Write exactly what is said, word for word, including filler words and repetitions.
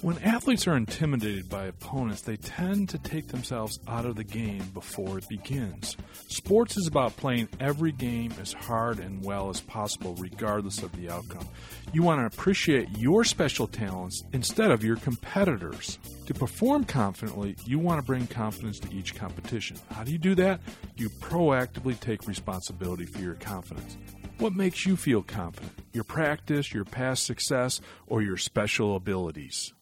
When athletes are intimidated by opponents, they tend to take themselves out of the game before it begins. Sports is about playing every game as hard and well as possible, regardless of the outcome. You want to appreciate your special talents instead of your competitors. To perform confidently, you want to bring confidence to each competition. How do you do that? You proactively take responsibility for your confidence. What makes you feel confident? Your practice, your past success, or your special abilities?